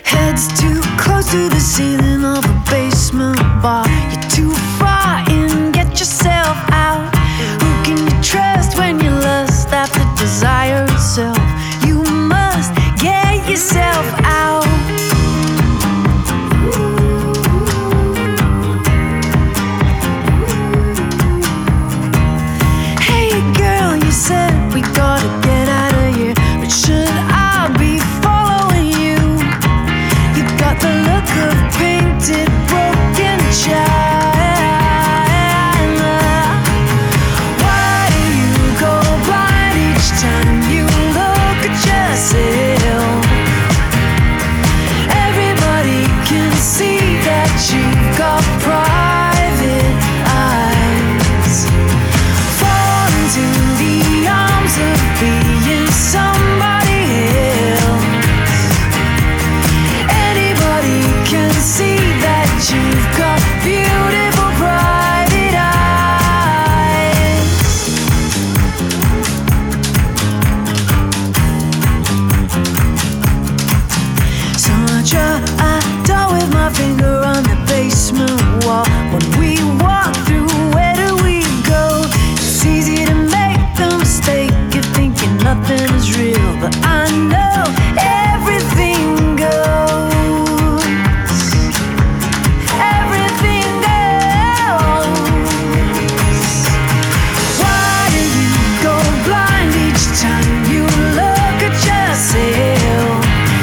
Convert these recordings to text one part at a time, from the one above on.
Head's too close to the ceiling of a basement bar. You're too far in, get yourself out. Who can you trust when you lust after desire itself? You must get yourself out. Hey girl, you said we gotta get out of here, but should I be following you? You got the look of painted broken china. Why do you go blind each time you look at yourself? Everybody can see that you've got private eyes. Fall into the arms of being somebody else. Anybody can see that you've got beautiful private eyes. So I draw a door with my finger on the basement wall. When we walk through, where do we go? It's easy to make the mistake of thinking nothing is real, but I know everything goes. Everything goes. Why do you go blind each time you look at yourself?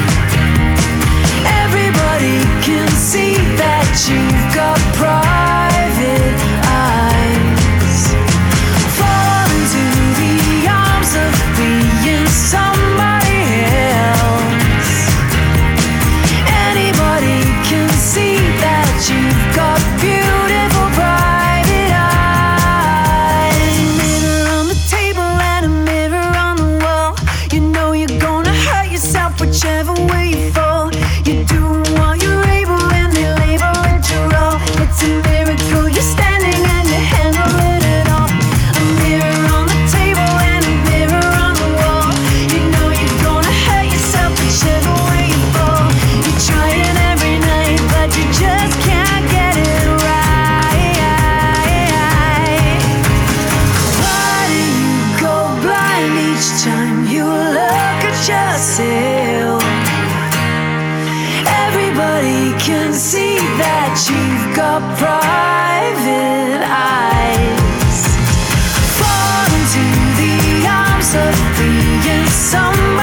Everybody can see that you've got private eyes. Fall into the arms of being somebody else. Anybody can see that you've got beautiful private eyes. Mirror on the table and a mirror on the wall. You know you're gonna hurt yourself whichever way you fall. You do what you're able and they label it your role. It's a miracle you're standing and you're handling it all. A mirror on the table and a mirror on the wall. You know you're gonna hurt yourself whichever way you fall. You're trying every night but you just can't get it right. Why do you go blind each time you look at yourself? Everybody can see that you've got private eyes. Fall into the arms of being someone